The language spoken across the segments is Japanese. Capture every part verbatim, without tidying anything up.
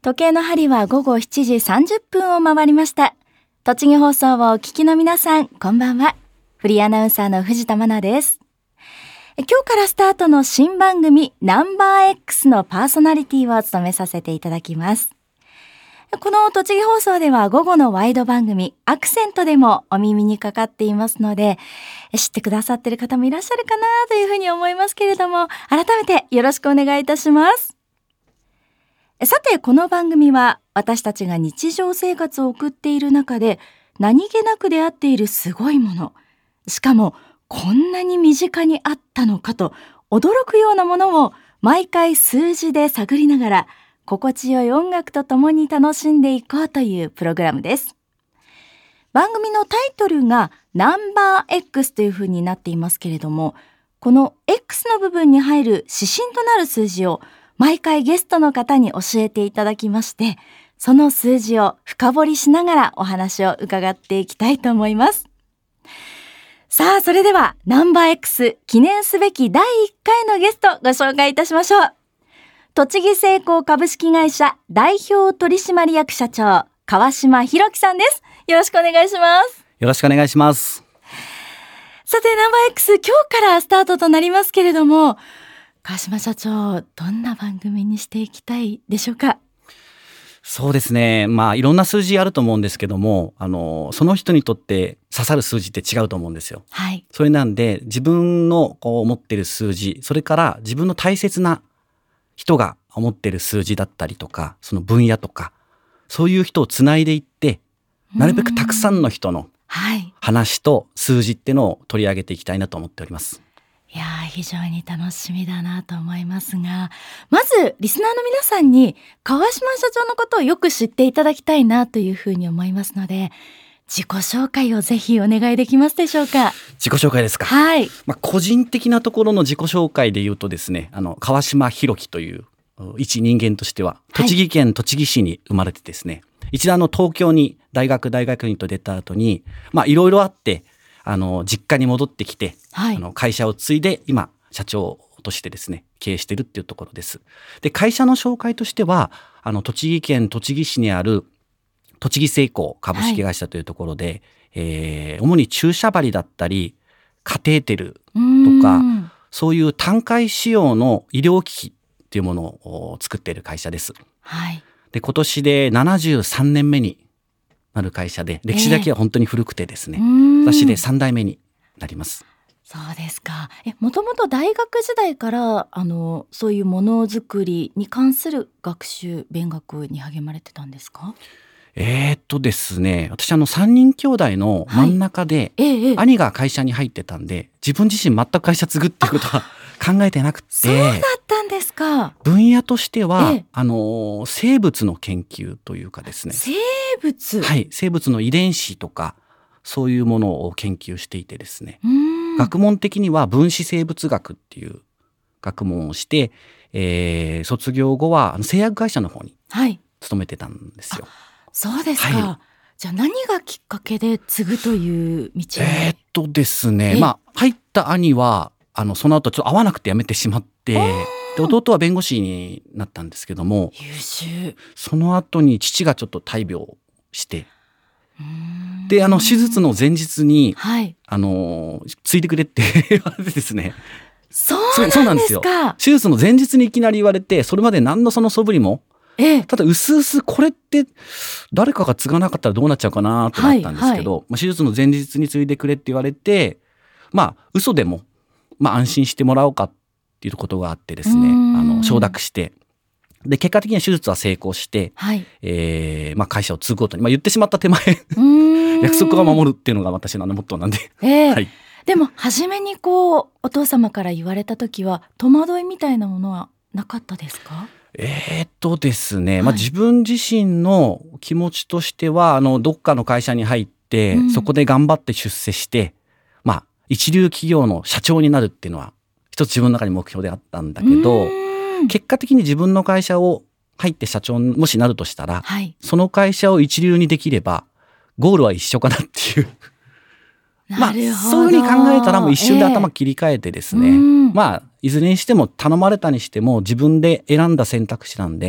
時計の針は午後しちじさんじゅっぷんを回りました。栃木放送をお聞きの皆さん、こんばんは。フリーアナウンサーの藤田真奈です。今日からスタートの新番組ナンバー X のパーソナリティを務めさせていただきます。この栃木放送では午後のワイド番組アクセントでもお耳にかかっていますので、知ってくださっている方もいらっしゃるかなというふうに思いますけれども、改めてよろしくお願いいたします。さて、この番組は私たちが日常生活を送っている中で何気なく出会っているすごいもの、しかもこんなに身近にあったのかと驚くようなものを毎回数字で探りながら心地よい音楽とともに楽しんでいこうというプログラムです。番組のタイトルがナンバー X というふうになっていますけれども、この X の部分に入る指針となる数字を毎回ゲストの方に教えていただきまして、その数字を深掘りしながらお話を伺っていきたいと思います。さあ、それではナンバー X 記念すべきだいいっかいのゲストご紹介いたしましょう。栃木製鋼株式会社代表取締役社長川島博樹さんです。よろしくお願いします。 よろしくお願いします。 さて、ナンバー X 今日からスタートとなりますけれども、川島社長、どんな番組にしていきたいでしょうか？ そうですね、まあいろんな数字あると思うんですけども、あのその人にとって刺さる数字って違うと思うんですよ。 はい。 それなんで自分のこう持ってる数字、それから自分の大切な人が持ってる数字だったりとか、その分野とか、そういう人をつないでいって、なるべくたくさんの人の話と数字っていうのを取り上げていきたいなと思っております。 いやー、非常に楽しみだなと思いますが、まずリスナーの皆さんに川島社長のことをよく知っていただきたいなというふうに思いますので、自己紹介をぜひお願いできますでしょうか？ 自己紹介ですか？ はい。 まあ、個人的なところの自己紹介で言うとですね、あの川島博樹という一人間としては栃木県栃木市に生まれてですね、はい、一度あの東京に大学大学院と出た後に、まあいろいろあってあの実家に戻ってきて、はい、あの会社を継いで今社長としてですね経営しているっていうところです。で、会社の紹介としてはあの栃木県栃木市にある栃木製鋼株式会社というところで、はい、えー、主に注射針だったりカテーテルとかそういう単回使用の医療機器っていうものを作っている会社です。 はい。 で、今年でななじゅうさんねんめになる会社で、歴史だけは本当に古くてですね、えー、私でさん代目になります。 そうですか。え、もともと大学時代からあのそういうものづくりに関する学習勉学に励まれてたんですか？ えー、っとですね私あのさんにん兄弟の真ん中で、はい、ええ、兄が会社に入ってたんで、自分自身全く会社継ぐっていうことは考えてなくて。 そうだったんですか。 分野としては、ええ、あの生物の研究というかですね。 生物、 はい、生物の遺伝子とかそういうものを研究していてですね、学問的には分子生物学っていう学問をして、えー、卒業後は製薬会社の方に勤めてたんですよ。 はい、そうですか。はい、じゃあ何がきっかけで継ぐという道に？ えー、っとですね、まあ入った兄はあのその後ちょっと合わなくて辞めてしまって、で弟は弁護士になったんですけども、 優秀。 その後に父がちょっと大病して、であの手術の前日に、はい、あの継いでくれって言われてですね。 そうなんですか。 手術の前日にいきなり言われて、それまで何のその素振りも、ええ、ただうすうすこれって誰かが継がなかったらどうなっちゃうかなと思ったんですけど、はいはい、まあ、手術の前日に継いでくれって言われて、まあ嘘でも、まあ、安心してもらおうかっていうことがあってですね、あの承諾して、で結果的には手術は成功して、はい、えーまあ、会社を継ぐことに、まあ、言ってしまった手前約束は守るっていうのが私のモットーなんで、 えーはい、でも初めにこうお父様から言われた時は戸惑いみたいなものはなかったですか？ えーっとですね、はい、まあ、自分自身の気持ちとしてはあのどっかの会社に入って、うん、そこで頑張って出世して、まあ、一流企業の社長になるっていうのは一つ自分の中に目標であったんだけど、結果的に自分の会社を入って社長にもしなるとしたら、はい、その会社を一流にできればゴールは一緒かなっていうまあ、そういうふうに考えたらもう一瞬で頭切り替えてですね、えー、まあいずれにしても頼まれたにしても自分で選んだ選択肢なんで、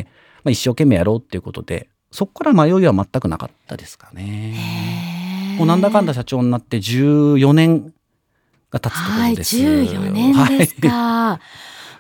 まあ、一生懸命やろうっていうことで、そこから迷いは全くなかったですかね。もうなんだかんだ社長になってじゅうよねんが経つところです。 はい、じゅうよねんですか、はい、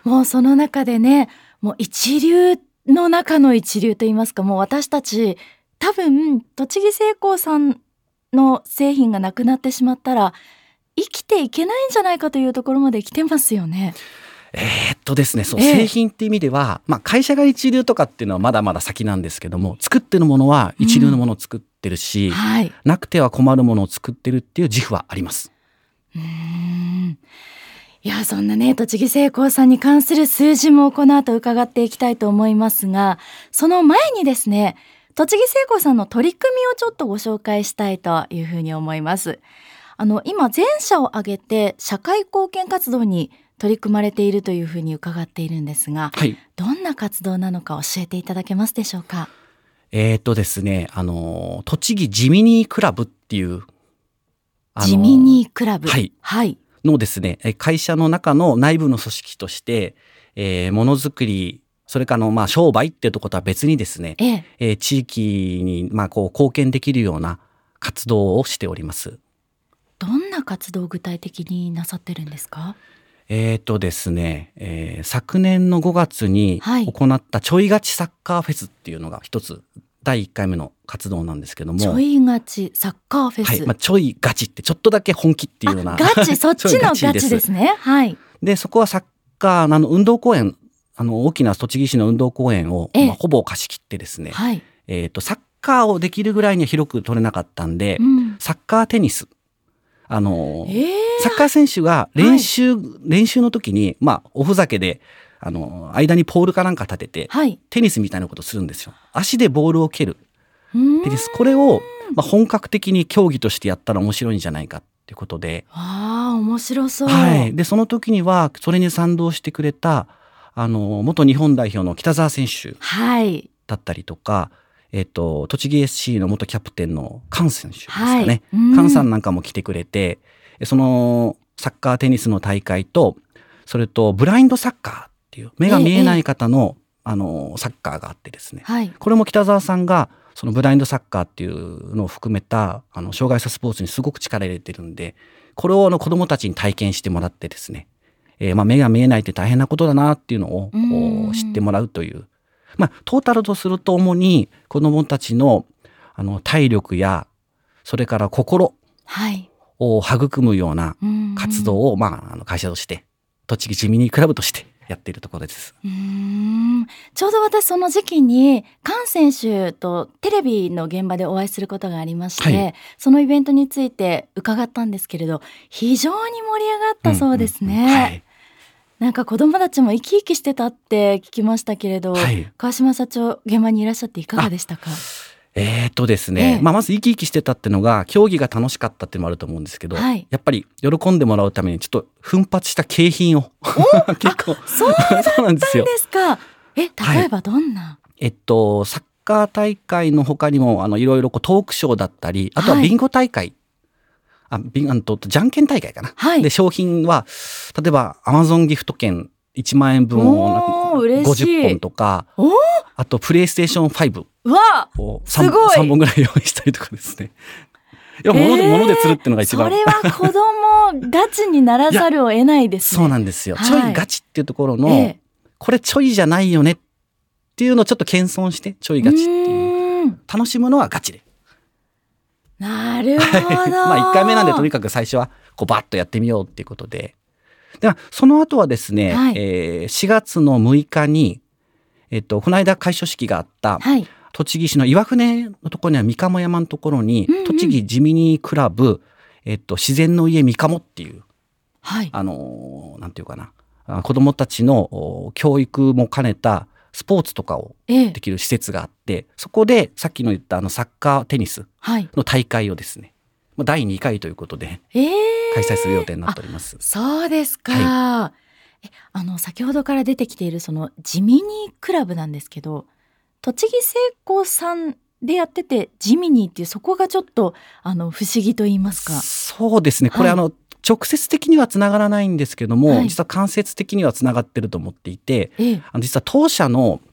もうその中でね、もう一流の中の一流といいますか、もう私たち多分栃木製鋼さんの製品がなくなってしまったら生きていけないんじゃないかというところまで来てますよね。 えーっとですね、そう、 えー、 製品って意味では、まあ、会社が一流とかっていうのはまだまだ先なんですけども、作ってるものは一流のものを作ってるし、うん、はい、なくては困るものを作ってるっていう自負はあります。 うーん、いや、そんなね、栃木製鋼さんに関する数字もこの後伺っていきたいと思いますが、その前にですね、栃木製鋼さんの取り組みをちょっとご紹介したいというふうに思います。あの今全社を挙げて社会貢献活動に取り組まれているというふうに伺っているんですが、はい、どんな活動なのか教えていただけますでしょうか。 えーとですね、あの栃木ジミニークラブっていう、 ジミニークラブ、 はい、はい、のですね、会社の中の内部の組織として、えー、ものづくり、それからのまあ商売っていうところとは別にですね、えええー、地域にまあこう貢献できるような活動をしております。 どんな活動を具体的になさってるんですか。 えーとですね、えー、昨年のごがつに行ったちょいガチサッカーフェスっていうのが一つだいいっかいめの活動なんですけども、 ちょいガチサッカーフェス、 はい、まあ、ちょいガチってちょっとだけ本気っていうような、 ガチ、そっちのガチですね。はい。 でそこはサッカーの運動公園、あの大きな栃木市の運動公園を、まあ、ほぼ貸し切ってですね、はい、えーとサッカーをできるぐらいには広く取れなかったんで、うん、サッカーテニス、あの、えー、サッカー選手が練習、はい、練習の時に、まあ、おふざけで、あの、間にポールかなんか立てて、はい、テニスみたいなことするんですよ。足でボールを蹴るテニス。これを、まあ、本格的に競技としてやったら面白いんじゃないかっていうことで。 ああ、面白そう。 はい。で、その時には、それに賛同してくれた、あの、元日本代表の北澤選手だったりとか、はい、えっと、栃木 エスシー の元キャプテンの菅選手ですかね。はい、うん、菅さんなんかも来てくれて、そのサッカーテニスの大会と、それとブラインドサッカーっていう目が見えない方の、ええ、あのサッカーがあってですね、はい、これも北澤さんがそのブラインドサッカーっていうのを含めたあの障害者スポーツにすごく力入れてるんで、これをあの子どもたちに体験してもらってですね、えー、まあ目が見えないって大変なことだなっていうのを知ってもらうという、まあ、トータルとすると主に子どもたちの、あの体力やそれから心を育むような活動を、まあ、あの会社として栃木ジミニークラブとしてやっているところです。 うーん、ちょうど私その時期に菅選手とテレビの現場でお会いすることがありまして、はい、そのイベントについて伺ったんですけれど、非常に盛り上がったそうですね。うんうんうん、はい、なんか子どもたちも生き生きしてたって聞きましたけれど、はい、川島社長現場にいらっしゃっていかがでしたか。 えーとですね、ええ、まあ、まず生き生きしてたっていうのが競技が楽しかったっていうのもあると思うんですけど、はい、やっぱり喜んでもらうためにちょっと奮発した景品を結構そうだったんですか。え、例えばどんな、はい、 えっとサッカー大会の他にもあのいろいろこうトークショーだったり、あとはビンゴ大会、はい、あビンあのとじゃんけん大会かな、はい、で商品は例えばアマゾンギフト券いちまんえんぶんをごじゅっぽんとか、あとプレイステーションファイブを 3, さんぼんぐらい用意したりとかですね。いや、物で、物で釣るっていうのが一番。 それは子供ガチにならざるを得ないですね。 そうなんですよ。はい、ちょいガチっていうところの、ええ、これちょいじゃないよねっていうのをちょっと謙遜して、ちょいガチっていう。楽しむのはガチで。 なるほど。 まあいっかいめなんでとにかく最初はこうバッとやってみようっていうことで。ではその後はですね、はい、えー、しがつのむいかに、えっと、この間開所式があった、はい、栃木市の岩船のところには三鴨山のところに、うんうん、栃木ジミニークラブ、えっと、自然の家三鴨っていう、はい、あのなんていうかな、子どもたちの教育も兼ねたスポーツとかをできる施設があって、ええ、そこでさっきの言ったあのサッカーテニスの大会をですね、はい、だいにかいということで開催する予定になっております。 えー、そうですか。はい、えあの先ほどから出てきているそのジミニークラブなんですけど、栃木製鋼さんでやっててジミニーっていう、そこがちょっとあの不思議と言いますか。 そうですね、これ、はい、あの直接的にはつながらないんですけども、はい、実は間接的にはつながってると思っていて、ええ、あの実は当社の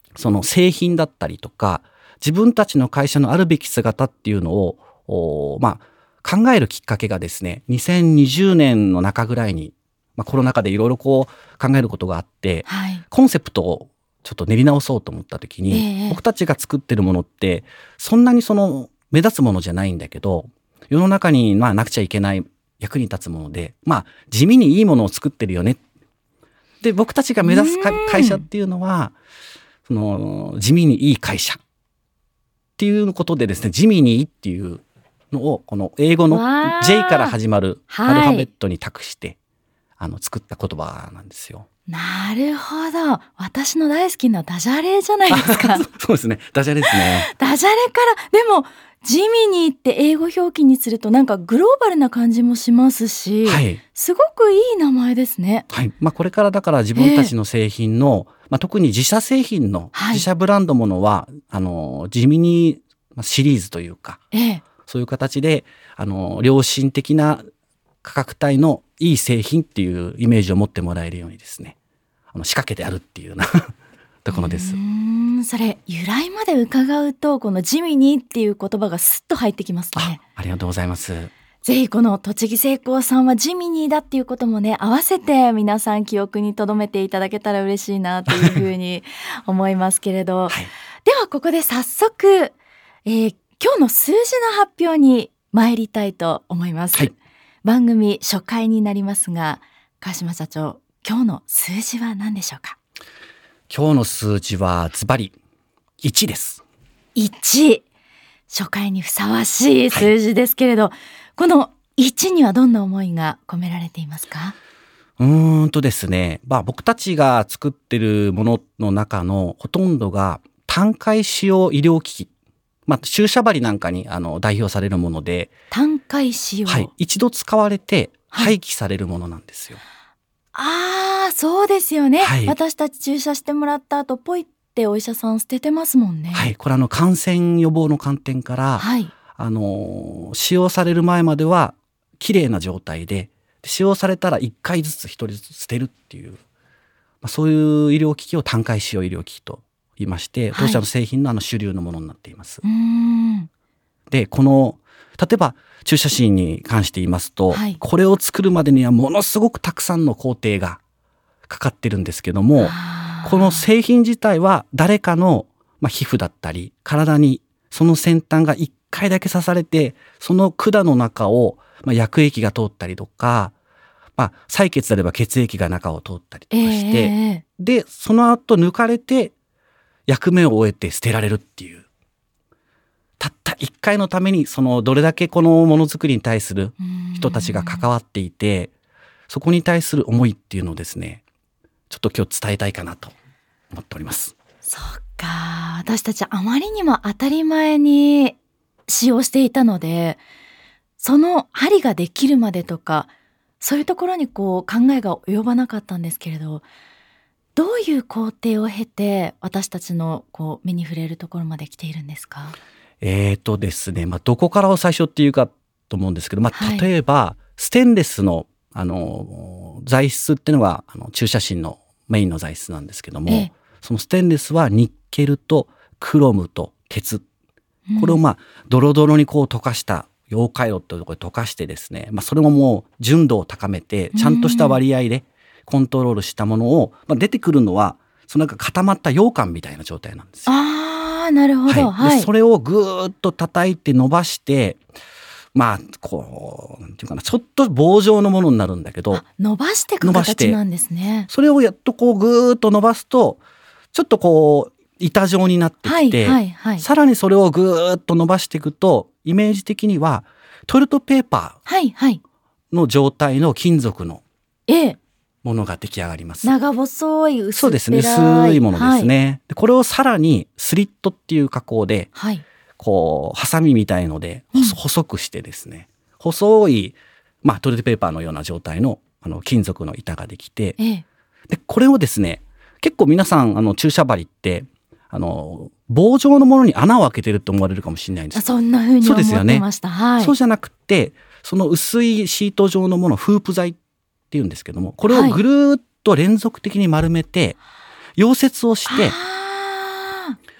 その製品だったりとか、自分たちの会社のあるべき姿っていうのを、まあ、考えるきっかけがですね、にせんにじゅうねんの中ぐらいに、まあ、コロナ禍でいろいろこう考えることがあって、はい、コンセプトをちょっと練り直そうと思った時に、えー、僕たちが作ってるものってそんなにその目立つものじゃないんだけど、世の中にまあなくちゃいけない役に立つもので、まあ地味にいいものを作ってるよね。で、僕たちが目指す会社っていうのは、その地味にいい会社っていうことでですね、地味にいいっていうのをこの英語の ジェイ から始まるアルファベットに託して、はい、あの作った言葉なんですよ。 なるほど。私の大好きなダジャレじゃないですか。 そうですね。ダジャレですね。 ダジャレから、でも地味にって英語表記にするとなんかグローバルな感じもしますし、はい、すごくいい名前ですね。 はい。まあこれからだから自分たちの製品の、えーまあ、特に自社製品の、はい、自社ブランドものはあの地味にシリーズというか、えー、そういう形であの良心的な価格帯のいい製品っていうイメージを持ってもらえるようにですね、あの仕掛けてあるっていうようなところです。 うーん、それ由来まで伺うとこの地味にっていう言葉がスッと入ってきますね。 あ、ありがとうございます。 ぜひこの栃木製鋼さんは地味にだっていうこともね、合わせて皆さん記憶に留めていただけたら嬉しいなというふうに思いますけれど、はい、ではここで早速、えー、今日の数字の発表に参りたいと思います。はい、番組初回になりますが、川島社長、今日の数字は何でしょうか？ 今日の数字はズバリいちです。 いち、初回にふさわしい数字ですけれど、はい、このいちにはどんな思いが込められていますか？ うーんとですね、まあ、僕たちが作ってるものの中のほとんどが単回使用医療機器、まあ、注射針なんかにあの代表されるもので、 単回使用、 はい、一度使われて廃棄されるものなんですよ。 はい、ああ、そうですよね、はい、私たち注射してもらった後ポイってお医者さん捨ててますもんね。 はい、これあの感染予防の観点から、はい、あの使用される前までは綺麗な状態で、使用されたらいっかいずつひとりずつ捨てるっていう、まあ、そういう医療機器を単回使用医療機器と言いまして、当社の製品のあの主流のものになっています。はい、うーん、でこの例えば注射針に関して言いますと、はい、これを作るまでにはものすごくたくさんの工程がかかってるんですけども、この製品自体は誰かの、まあ、皮膚だったり体にその先端がいっかいだけ刺されて、その管の中を、まあ、薬液が通ったりとか、まあ、採血であれば血液が中を通ったりとかして、えー、でその後抜かれて役目を終えて捨てられるっていう、たったいっかいのためにそのどれだけこのものづくりに対する人たちが関わっていて、そこに対する思いっていうのをですね、ちょっと今日伝えたいかなと思っております。 そっか、私たちあまりにも当たり前に使用していたので、その針ができるまでとかそういうところにこう考えが及ばなかったんですけれど、どういう工程を経て私たちのこう目に触れるところまで来ているんですか？ えーとですね、まあ、どこからを最初っていうかと思うんですけど、まあ、例えば、はい、ステンレスの、あの材質っていうのがあの注射針のメインの材質なんですけども、ええ、そのステンレスはニッケルとクロムと鉄、これをまあドロドロにこう溶かした溶解炉っていうところで溶かしてですね、まあ、それももう純度を高めてちゃんとした割合でコントロールしたものを、まあ、出てくるのはそのなんか固まった羊羹みたいな状態なんですよ。 あー、なるほど、 はい、でそれをぐーっと叩いて伸ばして、まあこうなんていうかな、ちょっと棒状のものになるんだけど、 伸ばしていく形なんですね。 それをやっとこうぐーっと伸ばすとちょっとこう板状になってきて、はいはいはい、さらにそれをぐーっと伸ばしていくとイメージ的にはトイレットペーパーの状態の金属のものが出来上がります。 長細い薄っぺらい、 そうですね、薄いものですね、はい、でこれをさらにスリットっていう加工で、はい、こうハサミみたいので、うん、細くしてですね、細い、まあ、トイレットペーパーのような状態 の, あの金属の板ができて、ええ、でこれをですね、結構皆さんあの注射針ってあの棒状のものに穴を開けてると思われるかもしれないんです。 そんな風に思ってました。 そうですよね、はい、そうじゃなくて、その薄いシート状のもの、フープ材っていうんですけども、これをぐるっと連続的に丸めて、はい、溶接をして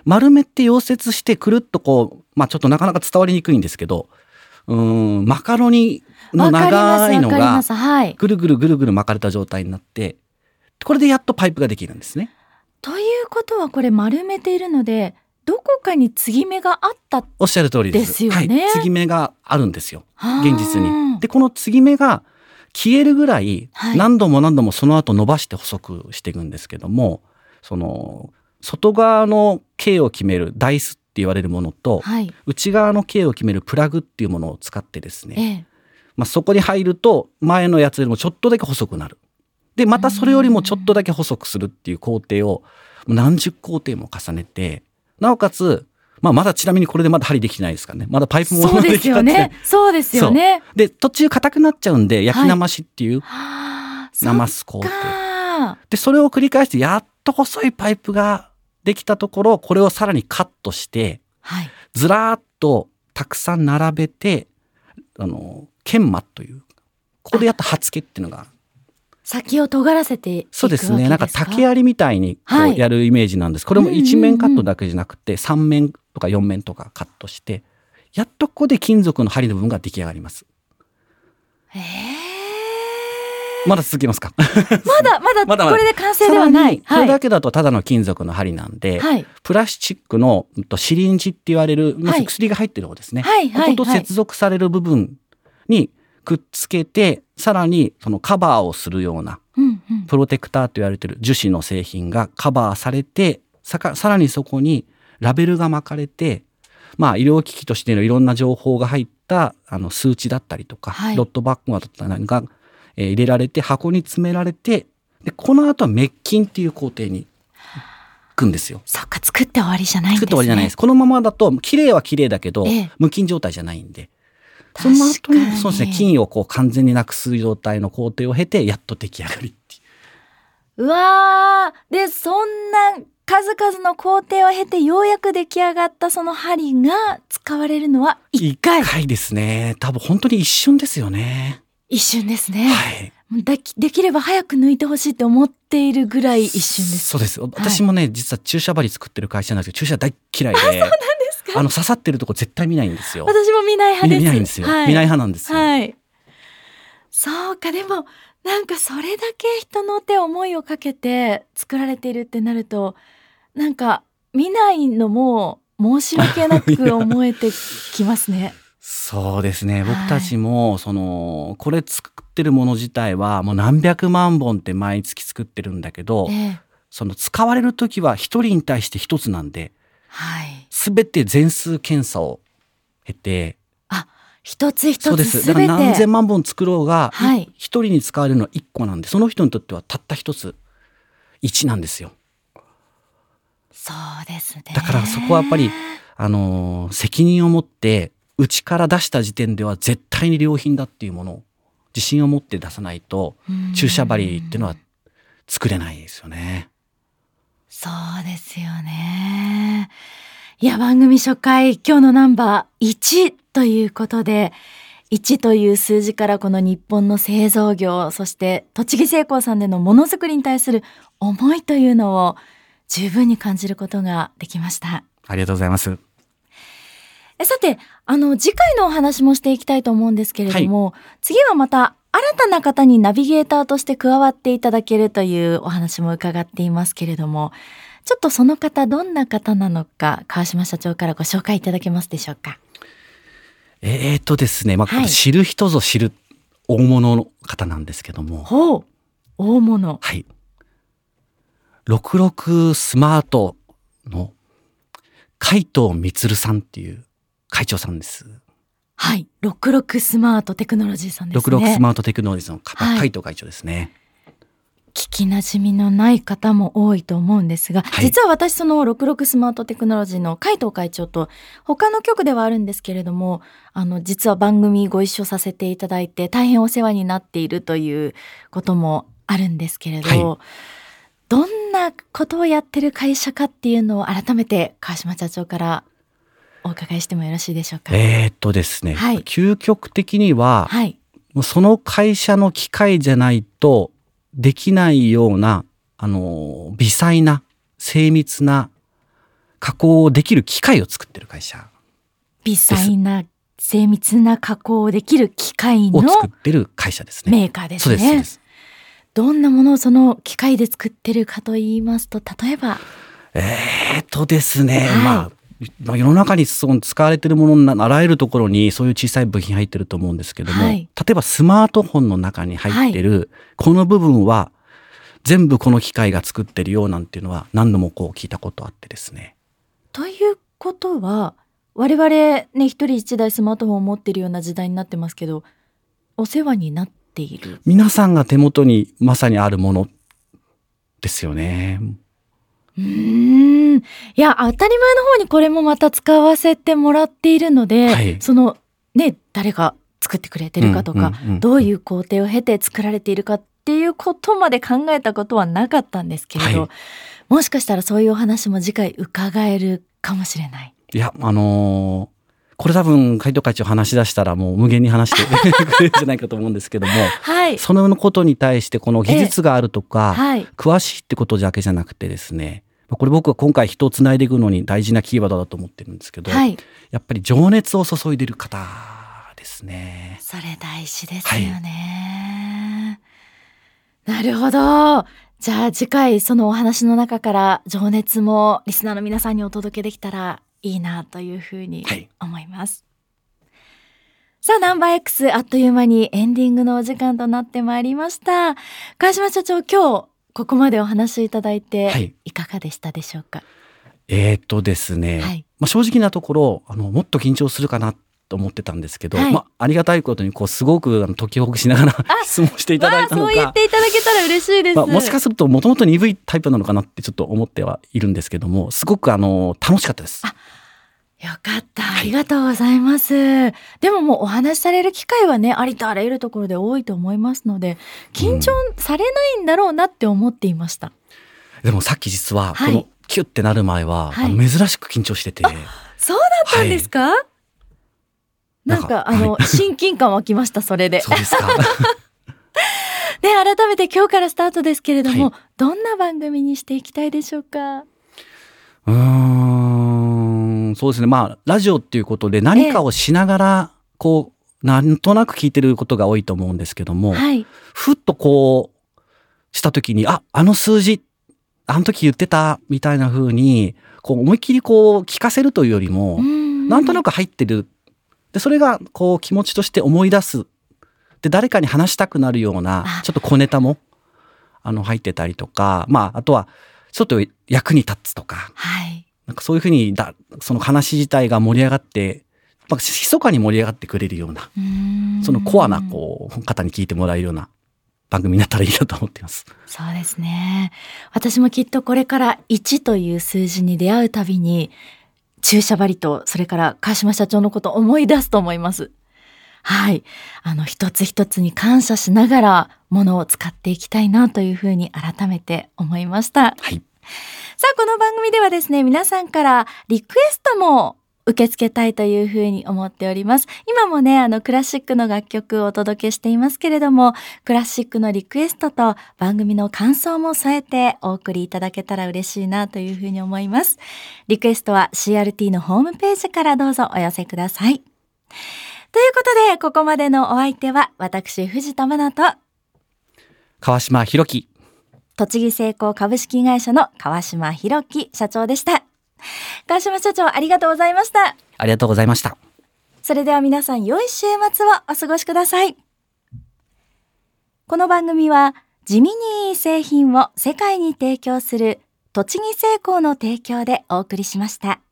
丸めて溶接してくるっとこう、まあちょっとなかなか伝わりにくいんですけど、うーんマカロニの長いのがぐるぐるぐるぐる巻かれた状態になって、これでやっとパイプができるんですね。 ということはこれ丸めているので、どこかに継ぎ目があったおっしゃる通りです。 ですよね。 はい、継ぎ目があるんですよ、現実に。でこの継ぎ目が消えるぐらい何度も何度もその後伸ばして細くしていくんですけども、その外側の径を決めるダイスって言われるものと、はい、内側の径を決めるプラグっていうものを使ってですね、ええ、まあ、そこに入ると前のやつよりもちょっとだけ細くなる。でまたそれよりもちょっとだけ細くするっていう工程を何十工程も重ねて、なおかつ、まあ、まだちなみにこれでまだ針できてないですからね。まだパイプもそうですよね。そうですよね。 で途中硬くなっちゃうんで焼きなましっていう、はい、なます工程で、それを繰り返してやっと細いパイプができたところ、これをさらにカットして、はい、ずらーっとたくさん並べて、あの研磨というここでやった刃付けっていうのが先を尖らせていくわけですか？ そうですね。なんか竹槍みたいにこうやるイメージなんです。はい、これも一面カットだけじゃなくてさん面とかよん面とかカットして、やっとここで金属の針の部分が出来上がります。 へー、 まだ続けますか？ まだまだまだこれで完成ではない。 これだけだとただの金属の針なんで、はい、プラスチックのシリンジって言われる、まず薬が入ってる方ですね。はい、ここと接続される部分にくっつけて、さらにそのカバーをするような、うんうん、プロテクターと言われている樹脂の製品がカバーされて、さかさらにそこにラベルが巻かれて、まあ、医療機器としてのいろんな情報が入ったあの数値だったりとか、はい、ドットバッグだったりが、えー、入れられて箱に詰められて、でこの後は滅菌っていう工程に行くんですよ。 そっか、作って終わりじゃないんですね。 作って終わりじゃないです。このままだと綺麗は綺麗だけど、ええ、無菌状態じゃないんで、その後にそうですね、菌をこう完全になくす状態の工程を経てやっと出来上がりっていう。 うわー、でそんな数々の工程を経てようやく出来上がったその針が使われるのはいっかい。 いっかいですね。多分本当に一瞬ですよね。 一瞬ですね。 はい。 でき、できれば早く抜いてほしいって思っているぐらい一瞬です。 そうです。私もね、はい、実は注射針作ってる会社なんですけど、注射大嫌いで。 あ、そうなんですか。 あの刺さってるとこ絶対見ないんですよ。 私も見ない派です。 見ないんですよ。はい、見ない派なんですよ。 はい。そうか、でもなんかそれだけ人の手思いをかけて作られているってなると、なんか見ないのも申し訳なく思えてきますね。 そうですね。僕たちも、はい、そのこれ作ってるもの自体はもう何百万本って毎月作ってるんだけど、ええ、その使われる時は一人に対して一つなんで、はい、全て全数検査を経て、 あ、一つ一つそうです。だから何千万本作ろうが、はい、一人に使われるのは一個なんで、その人にとってはたった一つ一なんですよ。 そうですね。 だからそこはやっぱりあのー、責任を持ってうちから出した時点では絶対に良品だっていうものを自信を持って出さないと注射針っていうのは作れないですよね。 そうですよね。いや、番組初回今日のナンバーいちということで、いちという数字からこの日本の製造業、そして栃木製鋼さんでのものづくりに対する思いというのを十分に感じることができました。 ありがとうございます。 えさて、あの次回のお話もしていきたいと思うんですけれども、はい、次はまた新たな方にナビゲーターとして加わっていただけるというお話も伺っていますけれども、ちょっとその方どんな方なのか川島社長からご紹介いただけますでしょうか。 えーとですね、まあはい、知る人ぞ知る大物の方なんですけども。 ほう、大物。 はい。ろくろくスマートの海藤充さんっていう会長さんです。 はい、ろくろくスマートテクノロジーさんですね。 ろくろくスマートテクノロジーの方、はい、海藤会長ですね。 聞きなじみのない方も多いと思うんですが、はい、実は私そのろくろくスマートテクノロジーの海藤会長と他の局ではあるんですけれども、あの実は番組ご一緒させていただいて大変お世話になっているということもあるんですけれど、はい、どんなことをやってる会社かっていうのを改めて川島社長からお伺いしてもよろしいでしょうか。 えーっとですね、はい、究極的には、はい、もうその会社の機械じゃないとできないようなあの微細な精密な加工できる機械を作ってる会社。 微細な精密な加工をできる機械のを作ってる会社ですね。 メーカーですね。 そうですそうです。 どんなものをその機械で作ってるかと言いますと、例えばえーっとですね、 はい、 まあまあ、世の中にその使われているもののあらゆるところにそういう小さい部品入ってると思うんですけども、はい、例えばスマートフォンの中に入ってるこの部分は全部この機械が作ってるよなんていうのは何度もこう聞いたことあってですね。 ということは我々ね一人一台スマートフォンを持っているような時代になってますけど、お世話になっている皆さんが手元にまさにあるものですよね。 うーん、いや当たり前の方にこれもまた使わせてもらっているので、はい、そのね誰が作ってくれてるかとか、うんうんうん、どういう工程を経て作られているかっていうことまで考えたことはなかったんですけれど、はい、もしかしたらそういうお話も次回伺えるかもしれない。 いやあのーこれ多分海藤会長話し出したらもう無限に話してくれるんじゃないかと思うんですけども、はい、そのことに対してこの技術があるとか、はい、詳しいってことだけじゃなくてですね、これ僕は今回人をつないでいくのに大事なキーワードだと思ってるんですけど、はい、やっぱり情熱を注いでいる方ですね。 それ大事ですよね、はい、なるほど。じゃあ次回そのお話の中から情熱もリスナーの皆さんにお届けできたらいいなというふうに思います、はい、さあナンバー X あっという間にエンディングのお時間となってまいりました。川島社長、今日ここまでお話しいただいていかがでしたでしょうか。はい、 えーとですね、はい、まあ、正直なところあのもっと緊張するかなと思ってたんですけど、はい、まあ、ありがたいことにこうすごくあの解きほぐしながら質問していただいたのが、 そう言っていただけたら嬉しいです、 まあ、もしかするともともと鈍いタイプなのかなってちょっと思ってはいるんですけども、すごくあの楽しかったです。 あ、よかった、ありがとうございます、はい、でももうお話しされる機会はねありとあらゆるところで多いと思いますので緊張されないんだろうなって思っていました、 うん、でもさっき実はこのキュッてなる前は、はい、珍しく緊張してて、 あ、そうだったんですか、はい、なんかあの、はい、親近感湧きましたそれで。 そうですかで改めて今日からスタートですけれども、はい、どんな番組にしていきたいでしょうか。 うーん、そうですね、まあラジオっていうことで何かをしながら、ええ、こうなんとなく聞いてることが多いと思うんですけども、はい、ふっとこうした時にああの数字あの時言ってたみたいな風にこう思いっきりこう聞かせるというよりも、うんうん、なんとなく入ってる。でそれがこう気持ちとして思い出す。で誰かに話したくなるようなちょっと小ネタもあの入ってたりとか、まああとはちょっと役に立つとか、はい、なんかそういうふうにだその話自体が盛り上がって、まあ、密かに盛り上がってくれるような、うーん、そのコアなこう方に聞いてもらえるような番組になったらいいなと思っています。 そうですね。私もきっとこれからいちという数字に出会うたびに注射針とそれから川島社長のことを思い出すと思います。はい、あの一つ一つに感謝しながらものを使っていきたいなというふうに改めて思いました。はい、さあこの番組ではですね皆さんからリクエストも受け付けたいというふうに思っております。今もねあのクラシックの楽曲をお届けしていますけれども、クラシックのリクエストと番組の感想も添えてお送りいただけたら嬉しいなというふうに思います。リクエストは シーアールティー のホームページからどうぞお寄せください。ということでここまでのお相手は私藤田真奈と川島弘樹、 栃木製鋼株式会社の川島弘樹社長でした。川島社長ありがとうございました。 ありがとうございました。 それでは皆さん良い週末をお過ごしください。この番組は地味にいい製品を世界に提供する栃木製鋼の提供でお送りしました。